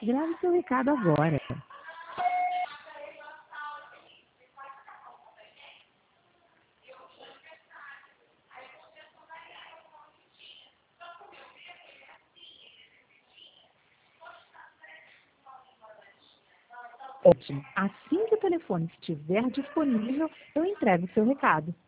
Grave seu recado agora. Ótimo. Assim que o telefone estiver disponível, eu entrego o seu recado.